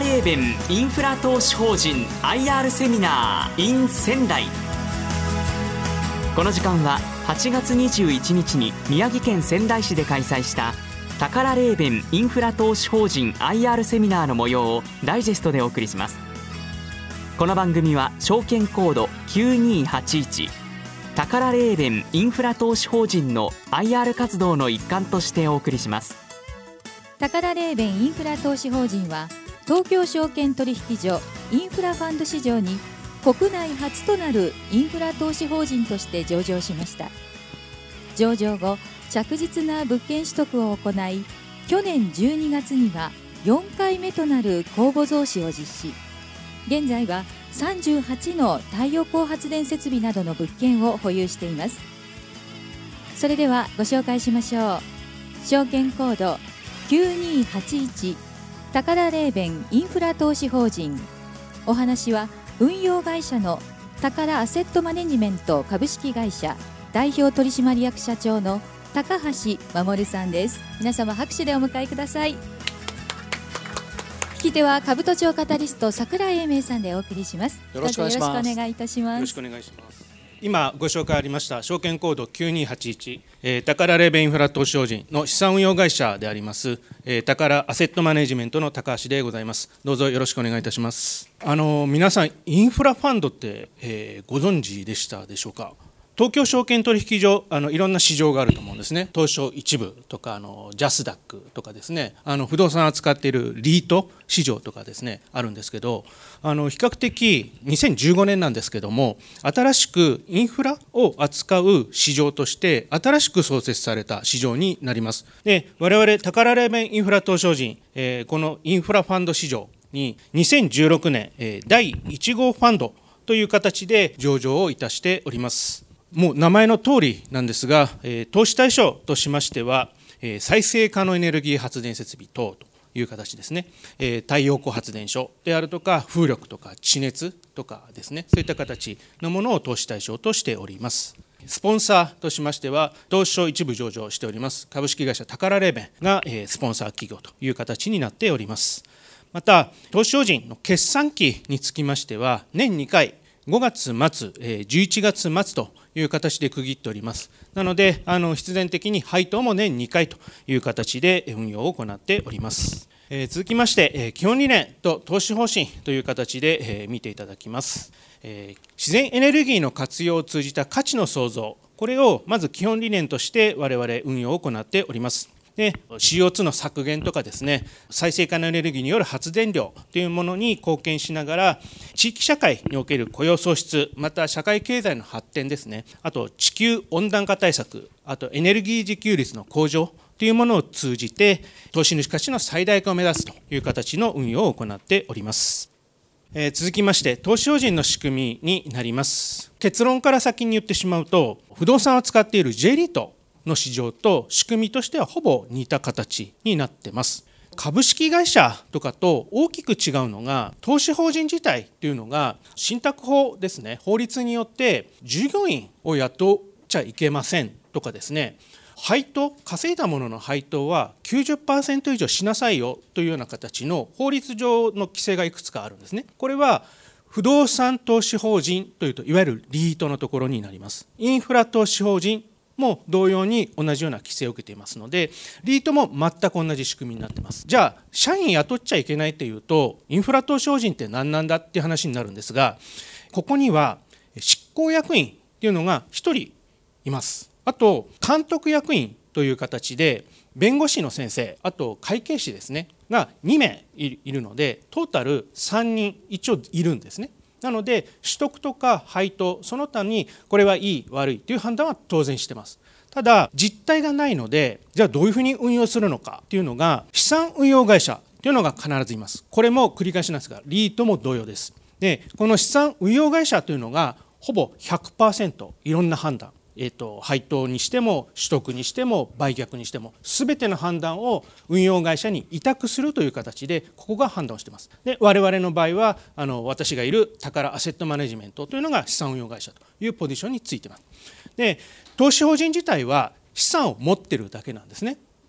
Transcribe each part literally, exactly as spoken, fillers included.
レーベンインフラ投資法人 アイアール セミナー in 仙台。この時間ははちがつにじゅういちにちに宮城県仙台市で開催したタカラレーベンインフラ投資法人 アイアール セミナーの模様をダイジェストでお送りします。この番組は証券コードきゅうにーはちいちタカラレーベンインフラ投資法人の アイアール 活動の一環としてお送りします。 タカラレーベンインフラ投資法人は東京証券取引所インフラファンド市場に国内初となるインフラ投資法人として上場しました。上場後、着実な物件取得を行い、去年じゅうにがつにはよんかいめとなる公募増資を実施。現在はさんじゅうはちの太陽光発電設備などの物件を保有しています。それではご紹介しましょう。証券コードきゅうにーはちいちタカラレーベンインフラ投資法人。お話は運用会社のタカラアセットマネジメント株式会社代表取締役社長の高橋守さんです。皆様拍手でお迎えください。聞き手は株都庁カタリスト櫻井英明さんでお送りします。 よろしくお願いします。 どうぞよろしくお願いいたします。 よろしくお願いします。今ご紹介ありました証券コードきゅうにーはちいち、えー、タカラレーベンインフラ投資法人の資産運用会社であります、えー、タカラアセットマネジメントの高橋でございます。どうぞよろしくお願いいたします。あの皆さんインフラファンドって、えー、ご存知でしたでしょうか。東京証券取引所、あのいろんな市場があると思うんですね。東証一部とかあのジャスダックとかですね、あの不動産を扱っているリート市場とかですねあるんですけど、あの比較的にせんじゅうごねんなんですけども、新しくインフラを扱う市場として新しく創設された市場になります。で、我々タカラレーベンインフラ投資法人、えー、このインフラファンド市場ににせんじゅうろくねん、えー、だいいち号ファンドという形で上場をいたしております。もう名前の通りなんですが、えー、投資対象としましては、えー、再生可能エネルギー発電設備等という形ですね、えー、太陽光発電所であるとか風力とか地熱とかですね、そういった形のものを投資対象としております。スポンサーとしましては東証一部上場しております株式会社タカラレーベンが、えー、スポンサー企業という形になっております。また投資法人の決算期につきましては年にかいごがつまつ、じゅういちがつまつという形で区切っております。なのであの必然的に配当も年にかいという形で運用を行っております。えー、続きまして、えー、基本理念と投資方針という形で、えー、見ていただきます。えー、自然エネルギーの活用を通じた価値の創造、これをまず基本理念として我々運用を行っております。で シーオーツー の削減とかですね、再生可能エネルギーによる発電量というものに貢献しながら、地域社会における雇用創出、また社会経済の発展ですね、あと地球温暖化対策、あとエネルギー自給率の向上というものを通じて投資主価値の最大化を目指すという形の運用を行っております。えー、続きまして投資法人の仕組みになります。結論から先に言ってしまうと、不動産を使っている J リートの市場と仕組みとしてはほぼ似た形になっています。株式会社とかと大きく違うのが、投資法人自体というのが信託法ですね、法律によって従業員を雇っちゃいけませんとかですね、配当、稼いだものの配当は きゅうじゅっパーセント 以上しなさいよというような形の法律上の規制がいくつかあるんですね。これは不動産投資法人というといわゆるリートのところになります。インフラ投資法人も同様に同じような規制を受けていますので、リートも全く同じ仕組みになっています。じゃあ社員雇っちゃいけないというと、インフラ投資法人って何なんだっていう話になるんですが、ここには執行役員っていうのがひとりいます。あと監督役員という形で弁護士の先生、あと会計士ですねがにめいいるので、トータルさんにん一応いるんですね。なので取得とか配当、その他にこれはいい悪いという判断は当然してます。ただ実態がないので、じゃあどういうふうに運用するのかというのが、資産運用会社というのが必ずいます。これも繰り返しなんですが、リートも同様です。でこの資産運用会社というのがほぼ ひゃくパーセント いろんな判断、えーと、配当にしても取得にしても売却にしても全ての判断を運用会社に委託するという形で、ここが判断をしています。で我々の場合はあの私がいるタカラアセットマネジメントというのが資産運用会社というポジションについています。で投資法人自体は資産を持っているだけなんですね。で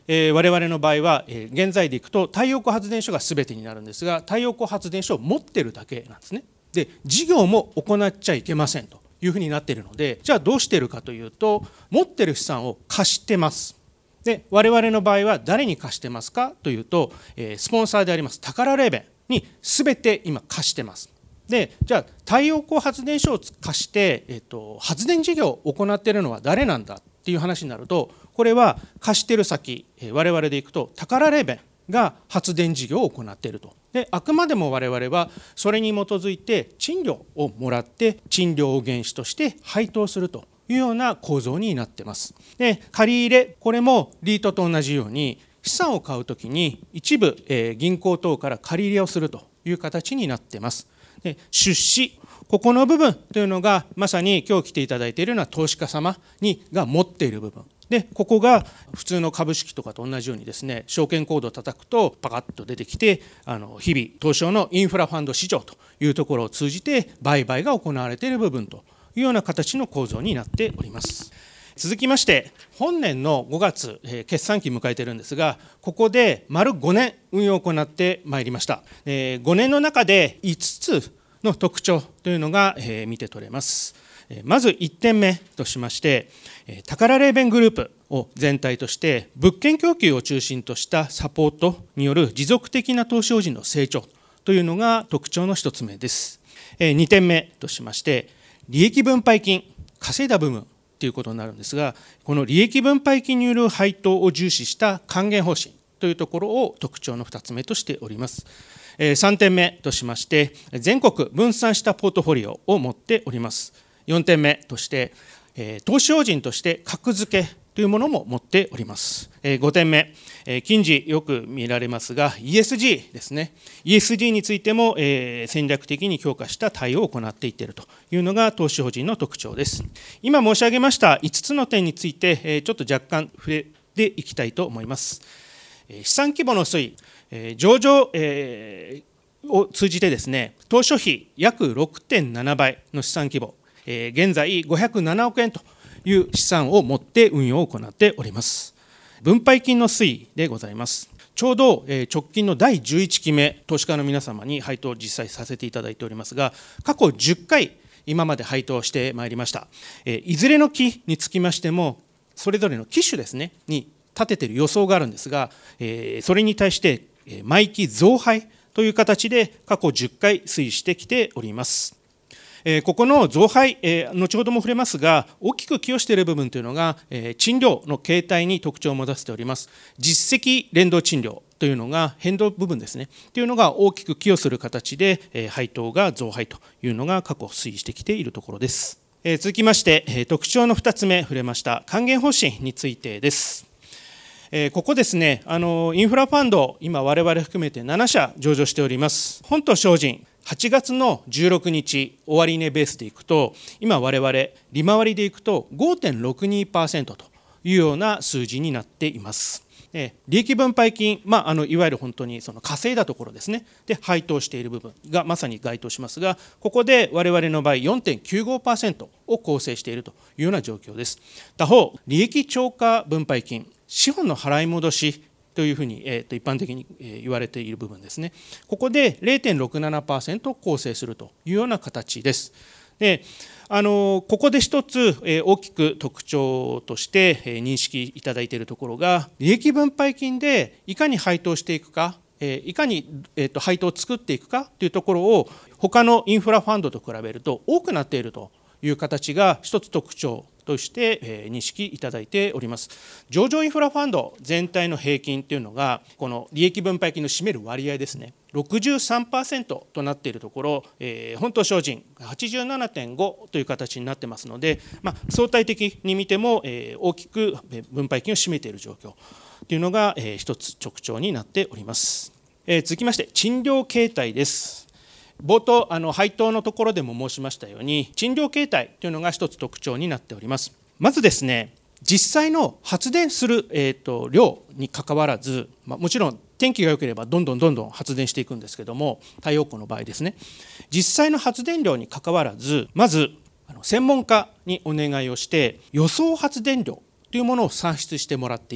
えー、我々の場合は、えー、現在でいくと太陽光発電所が全てになるんですが、太陽光発電所を持ってるだけなんですね。で、事業も行っちゃいけませんというふうになっているので、じゃあどうしているかというと、持ってる資産を貸してます。で、我々の場合は誰に貸してますかというと、えー、スポンサーであります宝レーベンに全て今貸してます。で、じゃあ太陽光発電所を貸して、えーと、発電事業を行っているのは誰なんだっていう話になると、これは貸してる先、我々でいくと宝レーベンが発電事業を行っていると。で、あくまでも我々はそれに基づいて賃料をもらって賃料を原資として配当するというような構造になっています。で、借り入れ、これもリートと同じように資産を買うときに一部、えー、銀行等から借り入れをするという形になっています。で、出資、ここの部分というのがまさに今日来ていただいているような投資家様にが持っている部分で、ここが普通の株式とかと同じようにですね、証券コードを叩くとパカッと出てきて、あの日々東証のインフラファンド市場というところを通じて売買が行われている部分というような形の構造になっております。続きまして本年のごがつ、えー、決算期迎えているんですが、ここで丸ごねん運用を行ってまいりました。えー、ごねんの中でいつつの特徴というのが、えー、見て取れます。まずいってんめとしまして、宝レーベングループを全体として物件供給を中心としたサポートによる持続的な投資法人の成長というのが特徴の一つ目です。にてんめとしまして、利益分配金、稼いだ部分ということになるんですが、この利益分配金による配当を重視した還元方針というところを特徴のふたつめとしております。さんてんめとしまして、全国分散したポートフォリオを持っております。よんてんめとして、投資法人として格付けというものも持っております。ごてんめ、近時よく見られますが イーエスジー ですね。 イーエスジー についても戦略的に強化した対応を行っていっているというのが投資法人の特徴です。今申し上げましたいつつの点についてちょっと若干触れていきたいと思います。資産規模の推移、上場を通じてですね、当初比約 ろくてんななばいの資産規模、現在ごひゃくななおくえんという資産を持って運用を行っております。分配金の推移でございます。ちょうど直近のだいじゅういちきめ、投資家の皆様に配当を実際させていただいておりますが、過去じゅっかい今まで配当してまいりました。いずれの期につきましてもそれぞれの期種ですねに立てている予想があるんですが、それに対して毎期増配という形で過去じゅっかい推移してきております。ここの増配、後ほども触れますが、大きく寄与している部分というのが賃料の形態に特徴を持たせております。実績連動賃料というのが変動部分ですねというのが大きく寄与する形で配当が増配というのが過去推移してきているところです。続きまして特徴のふたつめ触れました還元方針についてです。ここですね、あのインフラファンド今我々含めてななしゃ上場しております。本と証人はちがつのじゅうろくにち終値ベースでいくと、今我々利回りでいくと ごてんろくにパーセント というような数字になっています。利益分配金、まあ、あのいわゆる本当にその稼いだところですねで配当している部分がまさに該当しますが、ここで我々の場合 よんてんきゅうごパーセント を構成しているというような状況です。他方、利益超過分配金、資本の払い戻しというふうに、えー、と一般的に言われている部分ですね。ここで れいてんろくななパーセント を構成するというような形です。で、あのここで一つ、えー、大きく特徴として、えー、認識いただいているところが、利益分配金でいかに配当していくか、えー、いかに、えー、と配当を作っていくかというところを他のインフラファンドと比べると多くなっているという形が一つ特徴として認識いただいております。上場インフラファンド全体の平均というのがこの利益分配金の占める割合ですね ろくじゅうさんパーセント となっているところ、えー、本島証人 はちじゅうななてんご という形になってますので、まあ、相対的に見ても、えー、大きく分配金を占めている状況というのが、えー、一つ特徴になっております。えー、続きまして賃料形態です。冒頭あの配当のところでも申しましたように、賃料形態というのが一つ特徴になっております。まずですね、実際の発電する、えー、と量にかかわらず、まあ、もちろん天気が良ければどんどんどんどん発電していくんですけども、太陽光の場合ですね、実際の発電量にかかわらず、まずあの専門家にお願いをして予想発電量というものを算出してもらっています。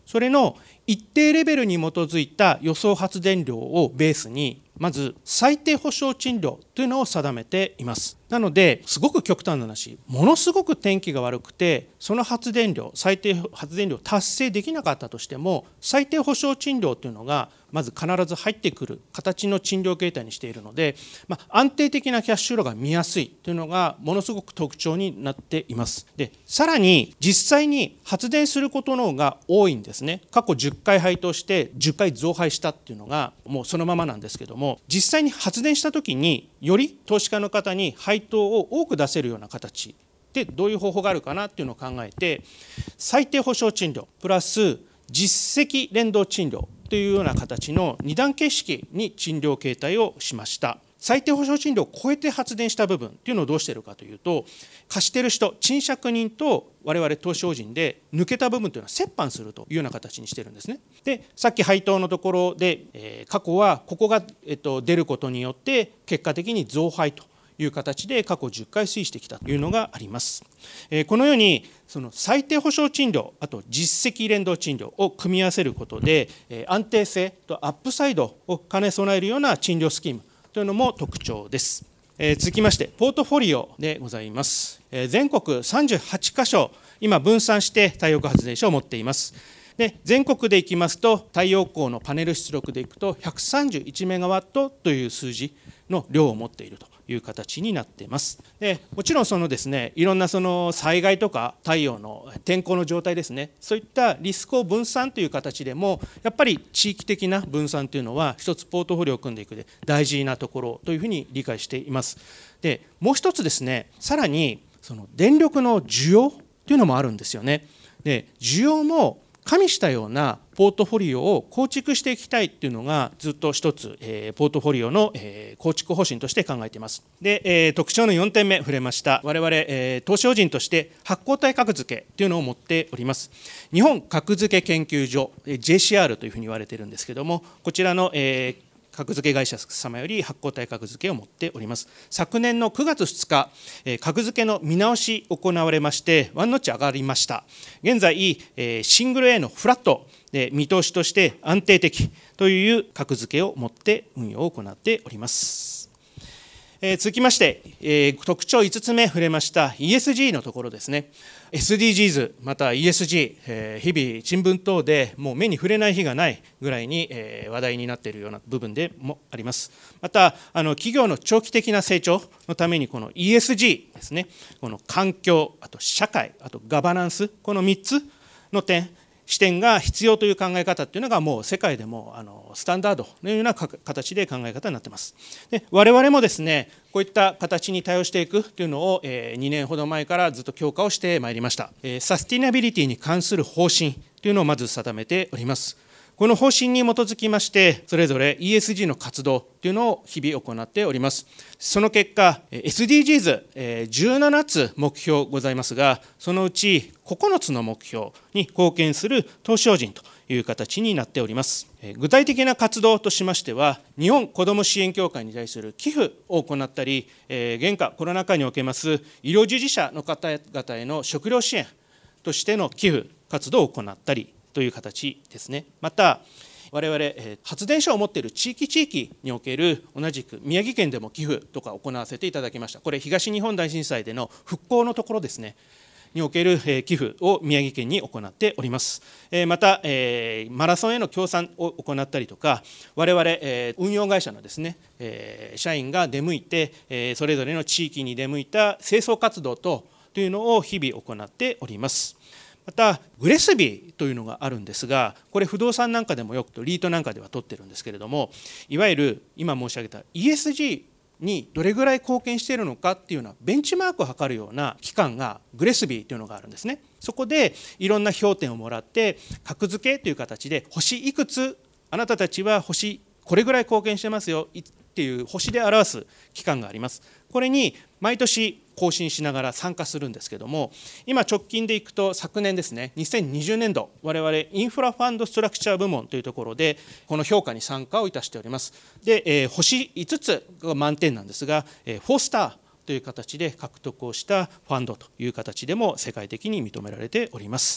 それの一定レベルに基づいた予想発電量をベースに、まず最低保証賃料というのを定めています。なのですごく極端な話、ものすごく天気が悪くて、その発電量、最低発電量を達成できなかったとしても、最低保証賃料というのがまず必ず入ってくる形の賃料形態にしているので、まあ、安定的なキャッシュフローが見やすいというのがものすごく特徴になっています。で、さらに実際に発電することの方が多いんですね。過去じゅっかい配当してじゅっかい増配したっていうのがもうそのままなんですけども、実際に発電したときにより投資家の方に配当を多く出せるような形でどういう方法があるかなっていうのを考えて、最低保証賃料プラス実績連動賃料というような形のに段形式に賃料形態をしました。最低保証賃料を超えて発電した部分というのをどうしているかというと、貸している人、賃借人と我々投資法人で抜けた部分というのは折半するというような形にしているんですね。で、さっき配当のところで、えー、過去はここが、えっと、出ることによって結果的に増配という形で過去じゅっかい推移してきたというのがあります。えー、このようにその最低保証賃料、あと実績連動賃料を組み合わせることで、えー、安定性とアップサイドを兼ね備えるような賃料スキームというのも特徴です。えー、続きましてポートフォリオでございます。えー、全国さんじゅうはちかしょ今分散して太陽光発電所を持っています。で、全国でいきますと太陽光のパネル出力でいくとひゃくさんじゅういちメガワットという数字の量を持っているという形になっています。で、もちろんそのですね、いろんなその災害とか太陽の天候の状態ですね、そういったリスクを分散という形でもやっぱり地域的な分散というのは一つポートフォリオを組んでいくで大事なところというふうに理解しています。で、もう一つですね、さらにその電力の需要というのもあるんですよね。で、需要も加味したようなポートフォリオを構築していきたいっていうのがずっと一つ、えー、ポートフォリオの、えー、構築方針として考えています。で、えー、特徴のよんてんめ触れました我々、えー、投資法人として発行体格付けというのを持っております。日本格付け研究所 ジェイシーアール というふうに言われているんですけども、こちらの、えー格付け会社様より発行体格付けを持っております。昨年のくがつふつか、格付けの見直し行われましてワンノッチ上がりました。現在シングル A のフラットで見通しとして安定的という格付けを持って運用を行っております。えー、続きまして、えー、特徴いつつめ触れました イーエスジー のところですね。 エスディージーズ また イーエスジー、えー、日々新聞等でもう目に触れない日がないぐらいに、えー、話題になっているような部分でもあります。またあの企業の長期的な成長のためにこの イーエスジー ですね、この環境、あと社会、あとガバナンス、このみっつの点視点が必要という考え方というのがもう世界でもあのスタンダードのような形で考え方になっています。で、我々もですね、こういった形に対応していくというのをにねんほど前からずっと強化をしてまいりました。サスティナビリティに関する方針というのをまず定めております。この方針に基づきましてそれぞれ イーエスジー の活動というのを日々行っております。その結果 エスディージーズじゅうななつ目標ございますが、そのうちここのつの目標に貢献する投資法人という形になっております。具体的な活動としましては、日本子ども支援協会に対する寄付を行ったり、現下コロナ禍におけます医療従事者の方々への食料支援としての寄付活動を行ったりという形ですね。また我々発電所を持っている地域地域における同じく宮城県でも寄付とか行わせていただきました。これ東日本大震災での復興のところですねにおける寄付を宮城県に行っております。またマラソンへの協賛を行ったりとか、我々運用会社のですね社員が出向いてそれぞれの地域に出向いた清掃活動等というのを日々行っております。またグレスビーというのがあるんですが、これ不動産なんかでもよくリートなんかでは取ってるんですけれども、いわゆる今申し上げた イーエスジー にどれぐらい貢献しているのかっていうようなベンチマークを測るような機関がグレスビーというのがあるんですね。そこでいろんな評点をもらって格付けという形で星いくつあなたたちは星これぐらい貢献してますよっていう星で表す機関があります。これに毎年更新しながら参加するんですけども、今直近でいくと昨年ですねにせんにじゅうねんど我々インフラファンドストラクチャー部門というところでこの評価に参加をいたしております。で、えー、星いつつが満点なんですが、えー、フォースターという形で獲得をしたファンドという形でも世界的に認められております。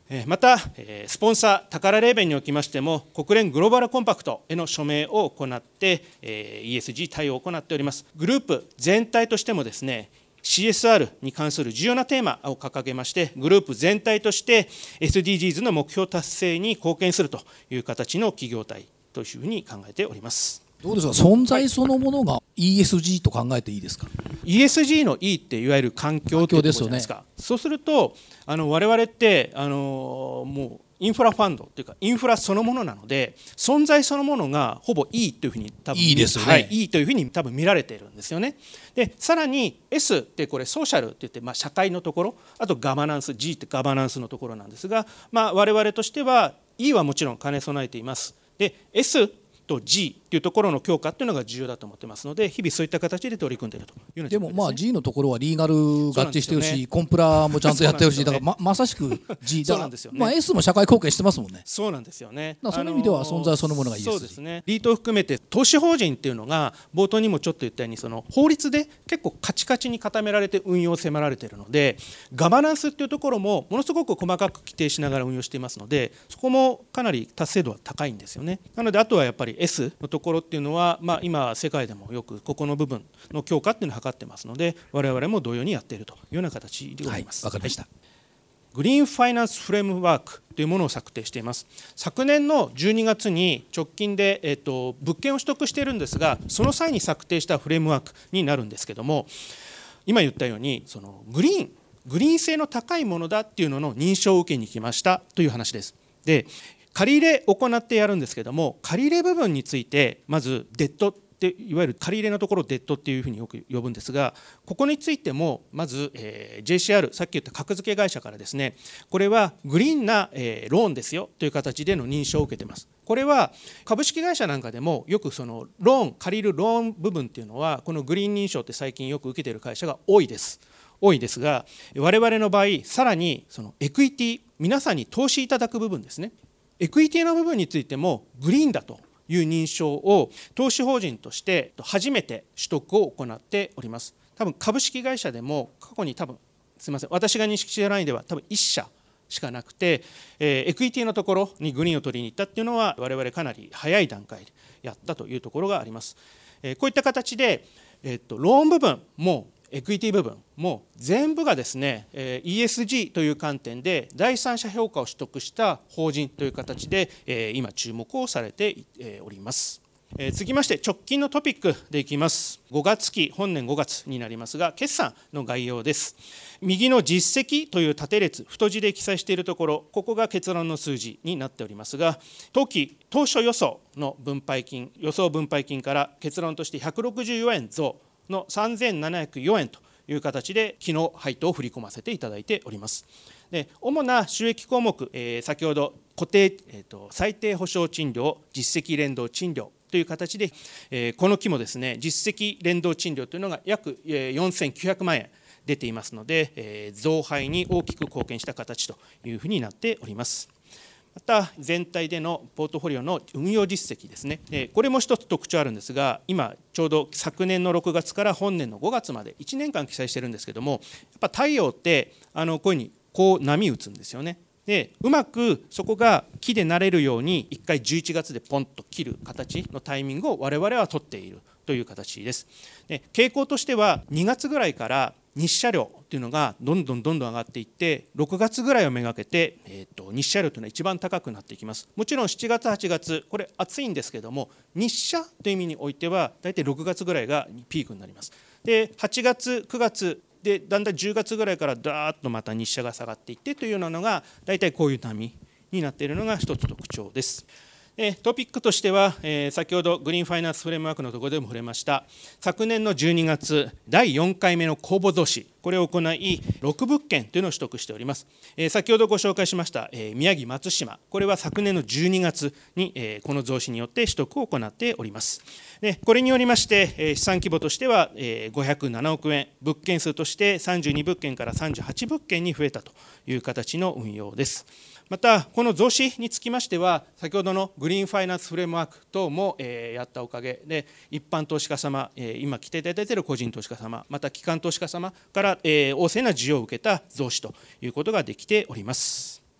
また、スポンサー、タカラレーベンにおきましても、国連グローバルコンパクトへの署名を行って、イーエスジー 対応を行っております。グループ全体としてもですね、シーエスアール に関する重要なテーマを掲げまして、グループ全体として エスディージーズ の目標達成に貢献するという形の企業体というふうに考えております。 どうですか、存在そのものが イーエスジー と考えていいですか。 イーエスジー の E っていわゆる環境というところじゃないですか。環境ですよね。そうするとあの我々ってあのもうインフラファンドというかインフラそのものなので、存在そのものがほぼ E というふうに多分いいですよね、 はい、E というふうに多分見られているんですよね。でさらに S ってこれソーシャルっていって、まあ、社会のところ、あとガバナンス、 G ってガバナンスのところなんですが、まあ、我々としては E はもちろん兼ね備えています。で Sと G というところの強化というのが重要だと思ってますので、日々そういった形で取り組んでいるというのです、ね、 でもまあ G のところはリーガル合致してるし、ね、コンプラもちゃんとやってるし、ね、だから ま, まさしく G だから、ね、まあ、S も社会貢献してますもんね。 そうなんですよね。 そういう意味では存在そのものがいいです。 そうですね。リートを含めて投資法人っていうのが冒頭にもちょっと言ったように、その法律で結構カチカチに固められて運用を迫られているので、ガバナンスっていうところもものすごく細かく規定しながら運用していますので、そこもかなり達成度は高いんですよね。なのであとはやっぱり S のところっていうのは、まあ、今世界でもよくここの部分の強化っていうのを図ってますので、我々も同様にやっているというような形でございます。 はい、わかりました。 はい、グリーンファイナンスフレームワークというものを策定しています。昨年のじゅうにがつに直近で、えっと、物件を取得しているんですが、その際に策定したフレームワークになるんですけども、今言ったようにそのグリーングリーン性の高いものだっていうのの認証を受けに来ましたという話です。で借り入れを行ってやるんですけども、借り入れ部分についてまずデッドっていわゆる借り入れのところをデッドっていうふうによく呼ぶんですが、ここについてもまず、えー、ジェイシーアール、さっき言った格付け会社からですね、これはグリーンな、えー、ローンですよという形での認証を受けています。これは株式会社なんかでもよくそのローン借りるローン部分っていうのはこのグリーン認証って最近よく受けている会社が多いです多いですが、我々の場合さらにそのエクイティ、皆さんに投資いただく部分ですね、エクイティの部分についてもグリーンだという認証を投資法人として初めて取得を行っております。多分株式会社でも過去に多分すみません、私が認識している範囲では多分いっ社しかなくて、えー、エクイティのところにグリーンを取りに行ったっていうのは我々かなり早い段階でやったというところがあります。えー、こういった形で、えー、っとローン部分もエクイティ部分も全部がですね イーエスジー という観点で第三者評価を取得した法人という形で今注目をされております。続きまして直近のトピックでいきます。ごがつ期、本年ごがつになりますが、決算の概要です。右の実績という縦列、太字で記載しているところ、ここが結論の数字になっておりますが、当期当初予想の分配金、予想分配金から結論としてひゃくろくじゅうよえん増のさんぜんななひゃくよえんという形で昨日配当を振り込ませていただいております。で主な収益項目、えー、先ほど固定、えーと、最低保証賃料、実績連動賃料という形で、えー、この期もですね実績連動賃料というのが約よんせんきゅうひゃくまんえん出ていますので、えー、増配に大きく貢献した形というふうになっております。また全体でのポートフォリオの運用実績ですね、これも一つ特徴あるんですが、今ちょうど昨年のろくがつから本年のごがつまでいちねんかん記載してるんですけども、やっぱ太陽ってあのこういうふうにこう波打つんですよね。でうまくそこが木でなれるようにいっかいじゅういちがつでポンと切る形のタイミングを我々は取っているという形です。で傾向としてはにがつぐらいから日射量というのがどんどんどんどん上がっていって、ろくがつぐらいをめがけて、えー、と日射量というのは一番高くなっていきます。もちろんしちがつはちがつこれ暑いんですけども、日射という意味においてはだいたいろくがつぐらいがピークになります。ではちがつくがつでだんだんじゅうがつぐらいからダーッとまた日射が下がっていってというようなのがだいたいこういう波になっているのが一つ特徴です。トピックとしては、えー、先ほどグリーンファイナンスフレームワークのところでも触れました昨年のじゅうにがつだいよんかいめの公募増資、これを行いろくぶっけんというのを取得しております。えー、先ほどご紹介しました、えー、宮城松島、これは昨年のじゅうにがつに、えー、この増資によって取得を行っております。でこれによりまして、えー、資産規模としては、えー、ごひゃくななおくえん、物件数としてさんじゅうにぶっけんからさんじゅうはちぶっけんに増えたという形の運用です。またこの増資につきましては先ほどのグリーンファイナンスフレームワーク等もやったおかげで一般投資家様、今来ていただいている個人投資家様、また機関投資家様から旺盛な需要を受けた増資ということができております。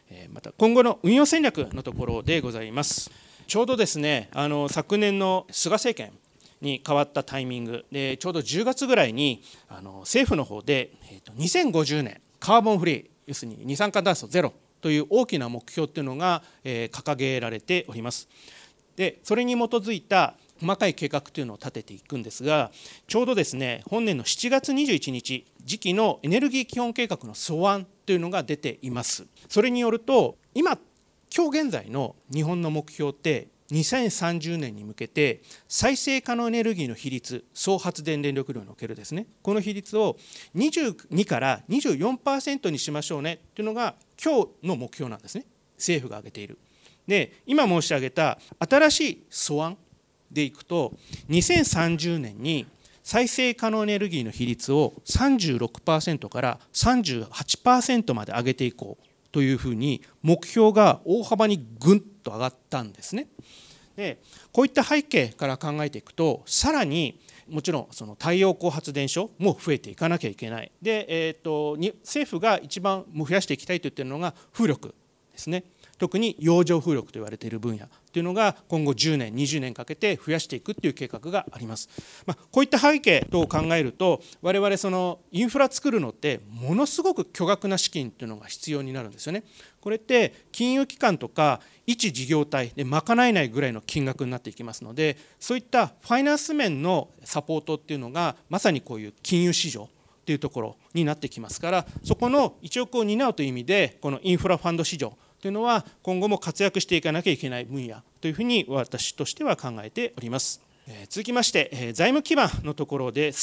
また今後の運用戦略のところでございます。ちょうどですね、あの昨年の菅政権に変わったタイミングで、ちょうどじゅうがつぐらいにあの政府の方で、えーと、にせんごじゅうねんカーボンフリー、要するに二酸化炭素ゼロという大きな目標というのが、えー、掲げられております。でそれに基づいた細かい計画というのを立てていくんですが、ちょうどですね、本年のしちがつにじゅういちにち、次期のエネルギー基本計画の素案というのが出ています。それによると、今今日現在の日本の目標ってにせんさんじゅうねんに向けて再生可能エネルギーの比率、総発電電力量におけるですね、この比率をにじゅうにから にじゅうよんパーセント にしましょうねというのが今日の目標なんですね。政府が挙げている。で今申し上げた新しい素案でいくと、にせんさんじゅうねんに再生可能エネルギーの比率を さんじゅうろくパーセント から さんじゅうはちパーセント まで上げていこうというふうに目標が大幅にぐんと上がったんですね。でこういった背景から考えていくと、さらにもちろんその太陽光発電所も増えていかなきゃいけない。で、えー、とに政府が一番増やしていきたいと言っているのが風力ですね。特に洋上風力と言われている分野というのが今後じゅうねんにじゅうねんかけて増やしていくという計画があります。まあ、こういった背景等を考えると、我々そのインフラ作るのってものすごく巨額な資金というのが必要になるんですよね。これって金融機関とか一事業体で賄えないぐらいの金額になっていきますので、そういったファイナンス面のサポートっていうのがまさにこういう金融市場というところになってきますから、そこの一翼を担うという意味でこのインフラファンド市場というのは今後も活躍していかなきゃいけない分野というふうに私としては考えております。えー、続きまして、えー、財務基盤のところです。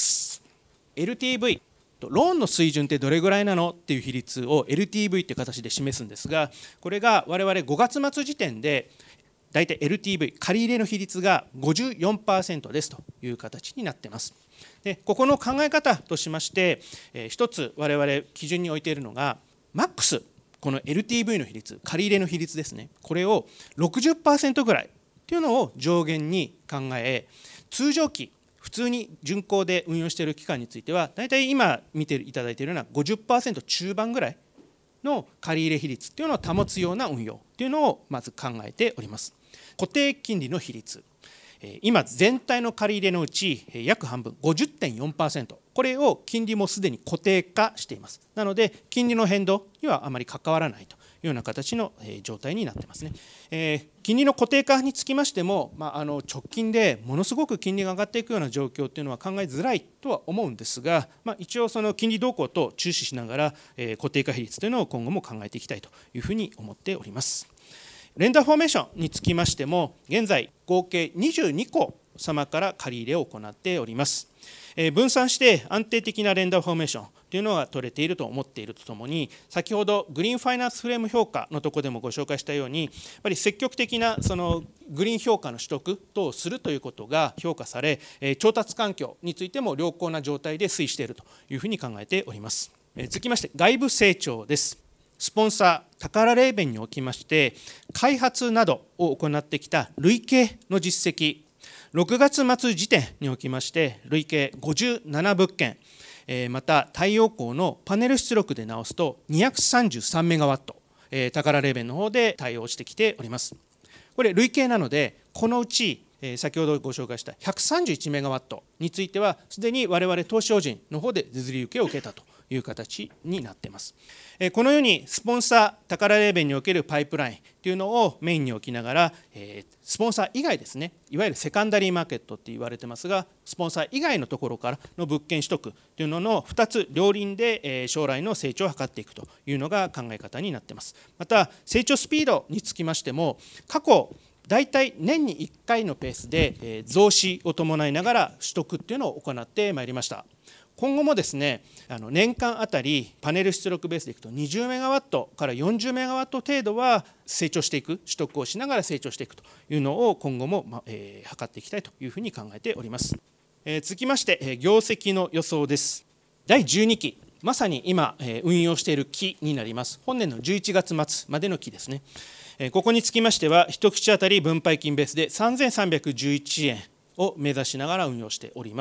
エルティーブイ、 ローンの水準ってどれぐらいなのっていう比率を エルティーブイ という形で示すんですが、これが我々ごがつ末時点でだいたい エルティーブイ 借り入れの比率が ごじゅうよんパーセント ですという形になっています。でここの考え方としまして、えー、一つ我々基準に置いているのがマックス、この エルティーブイ の比率、借り入れの比率ですね、これを ろくじゅっパーセント ぐらいというのを上限に考え、通常期普通に順行で運用している期間についてはだいたい今見ていただいているような ごじゅっパーセント 中盤ぐらいの借り入れ比率というのを保つような運用というのをまず考えております。固定金利の比率、今全体の借り入れのうち約半分 ごじゅってんよんパーセント、 これを金利もすでに固定化しています。なので金利の変動にはあまり関わらないというような形の状態になってますね。えー、金利の固定化につきましても、まあ、あの直近でものすごく金利が上がっていくような状況というのは考えづらいとは思うんですが、まあ、一応その金利動向と注視しながら、えー、固定化比率というのを今後も考えていきたいというふうに思っております。レンダーフォーメーションにつきましても、現在合計にじゅうにこ様から借り入れを行っております。分散して安定的なレンダーフォーメーションというのが取れていると思っているとともに、先ほどグリーンファイナンスフレーム評価のところでもご紹介したように、やっぱり積極的なそのグリーン評価の取得等をするということが評価され、調達環境についても良好な状態で推移しているというふうに考えております。続きまして外部成長です。スポンサー、タカラレーベンにおきまして、開発などを行ってきた累計の実績、ろくがつ末時点におきまして、累計ごじゅうななぶっけん、また太陽光のパネル出力で直すとにひゃくさんじゅうさんメガワット、タカラレーベンの方で対応してきております。これ累計なので、このうち先ほどご紹介したひゃくさんじゅういちメガワットについては、すでに我々投資法人の方で譲り受けを受けたという形になっています。このようにスポンサー、タカラレーベンにおけるパイプラインというのをメインに置きながら、スポンサー以外ですね、いわゆるセカンダリーマーケットって言われてますが、スポンサー以外のところからの物件取得というののふたつ両輪で将来の成長を図っていくというのが考え方になっています。また成長スピードにつきましても、過去大体年にいっかいのペースで増資を伴いながら取得っていうのを行ってまいりました。今後もですね、あの年間あたりパネル出力ベースでいくとにじゅうメガワットからよんじゅうメガワット程度は成長していく、取得をしながら成長していくというのを今後も、まえー、図っていきたいというふうに考えております。えー、続きまして、えー、業績の予想です。だいじゅうにき、まさに今、えー、運用している期になります。本年のじゅういちがつ末までの期ですね。えー、ここにつきましては一口当たり分配金ベースでさんぜんさんびゃくじゅういちえんを目指しながら運用しております。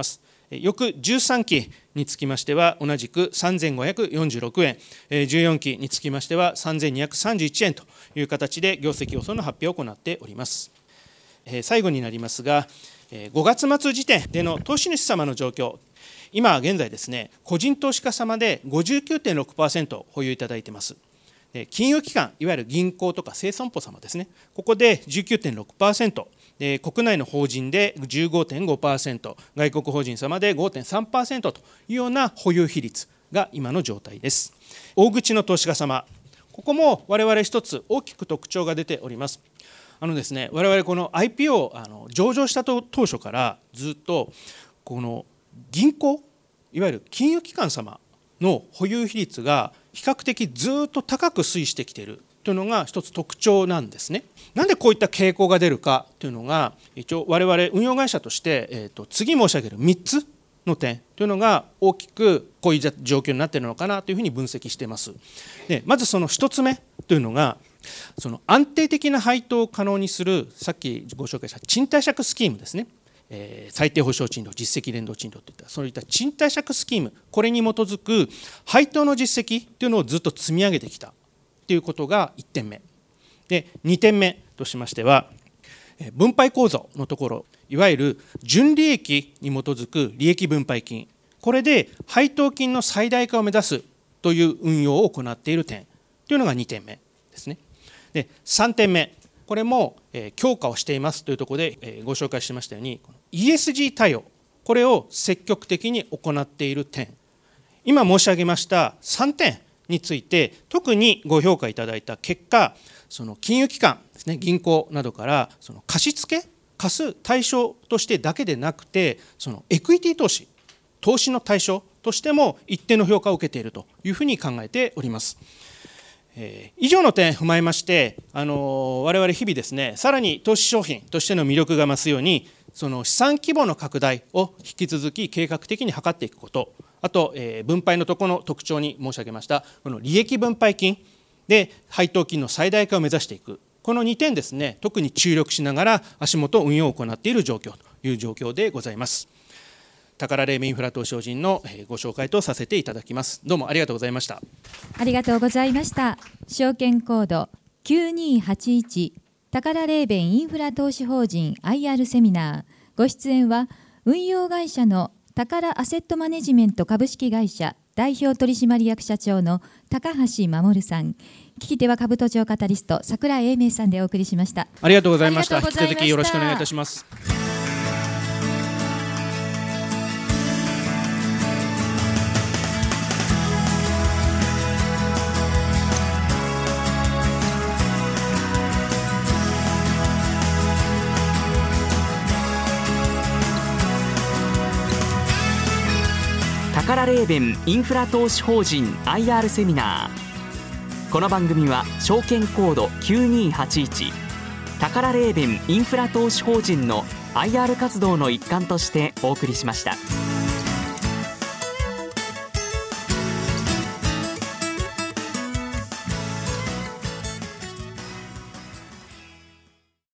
翌じゅうさんきにつきましては同じくさんぜんごひゃくよんじゅうろくえん、じゅうよんきにつきましてはさんぜんにひゃくさんじゅういちえんという形で業績予想の発表を行っております。最後になりますが、ごがつ末時点での投資主様の状況、今現在ですね、個人投資家様で ごじゅうきゅうてんろくパーセント 保有いただいています。金融機関、いわゆる銀行とか生損保様ですね、ここで じゅうきゅうてんろくパーセント、国内の法人で じゅうごてんごパーセント、外国法人様で ごてんさんパーセント というような保有比率が今の状態です。大口の投資家様、ここも我々一つ大きく特徴が出ております。あのですね、我々この アイピーオー あの上場した当初からずっとこの銀行、いわゆる金融機関様の保有比率が比較的ずっと高く推移してきているというのが一つ特徴なんですね。なんでこういった傾向が出るかというのが、一応我々運用会社として、えー、と次申し上げるみっつの点というのが大きくこういう状況になっているのかなというふうに分析しています。でまずそのひとつめというのが、その安定的な配当を可能にする、さっきご紹介した賃貸借スキームですね、えー、最低保証賃料、実績連動賃料といったそういった賃貸借スキーム、これに基づく配当の実績というのをずっと積み上げてきたということがいってんめで、にてんめとしましては分配構造のところ、いわゆる純利益に基づく利益分配金、これで配当金の最大化を目指すという運用を行っている点というのがにてんめですね。でさんてんめ、これも強化をしていますというところでご紹介しましたように イーエスジー 対応、これを積極的に行っている点、今申し上げましたさんてんについて特にご評価いただいた結果、その金融機関ですね、銀行などからその貸付貸す対象としてだけでなくて、そのエクイティ投資投資の対象としても一定の評価を受けているというふうに考えております。えー、以上の点を踏まえまして、あのー、我々日々ですね、さらに投資商品としての魅力が増すように、その資産規模の拡大を引き続き計画的に図っていくこと、あと、えー、分配のところの特徴に申し上げましたこの利益分配金で配当金の最大化を目指していく、このにてんですね、特に注力しながら足元運用を行っている状況という状況でございます。タカラレーベンインフラ投資法人のご紹介とさせていただきます。どうもありがとうございました。 ありがとうございました。証券コードきゅうにーはちいちタカラレーベンインフラ投資法人 アイアール セミナー、ご出演は運用会社のタカラアセットマネジメント株式会社代表取締役社長の高橋守さん、聞き手は株都庁カタリスト櫻井英明さんでお送りしました。 ありがとうございました。引き続きよろしくお願いいたします。 タカラレーベンインフラ投資法人 アイアール セミナー。この番組は証券コードきゅうにーはちいちタカラレーベンインフラ投資法人の アイアール 活動の一環としてお送りしました。